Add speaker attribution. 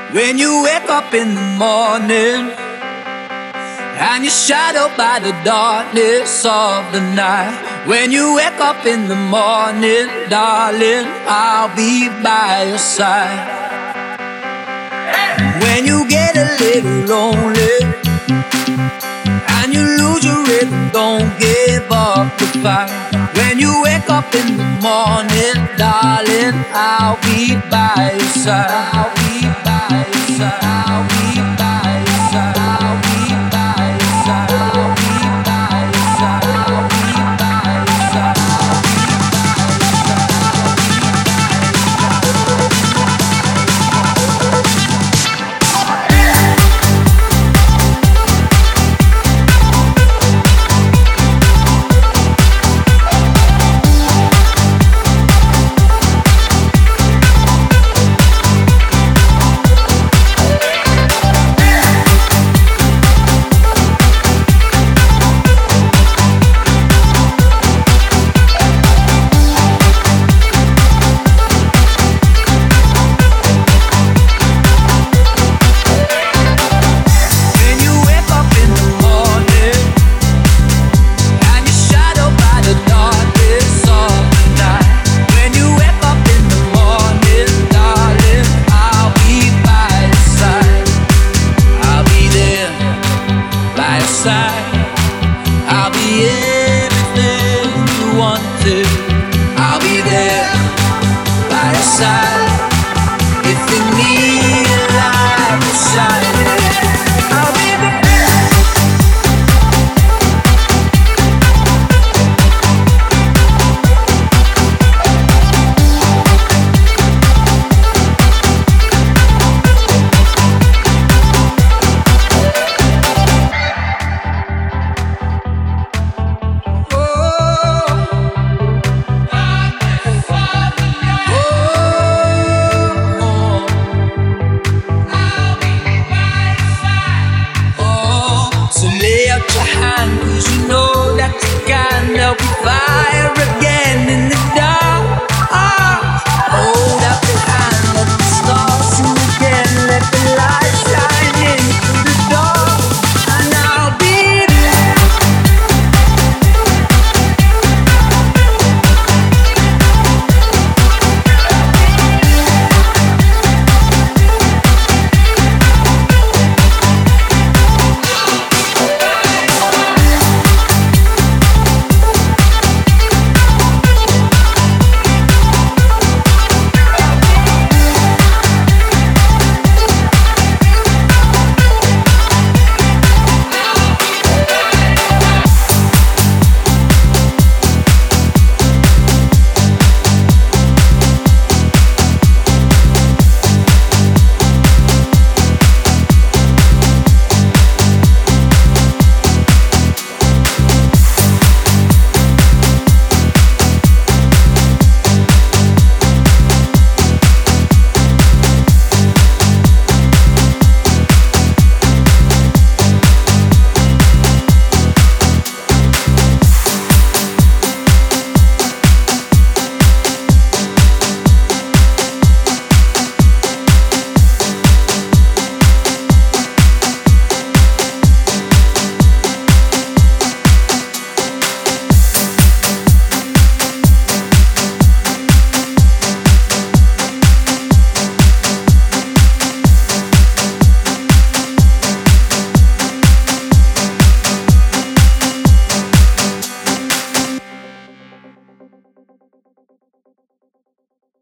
Speaker 1: When you wake up in the morning and you're shadowed by the darkness of the night. When you wake up in the morning, darling, I'll be by your side. When you get a little lonely and you lose your rhythm, don't give up the fight. When you wake up in the morning, darling, I'll be by your side. I'll be by your side. I'll be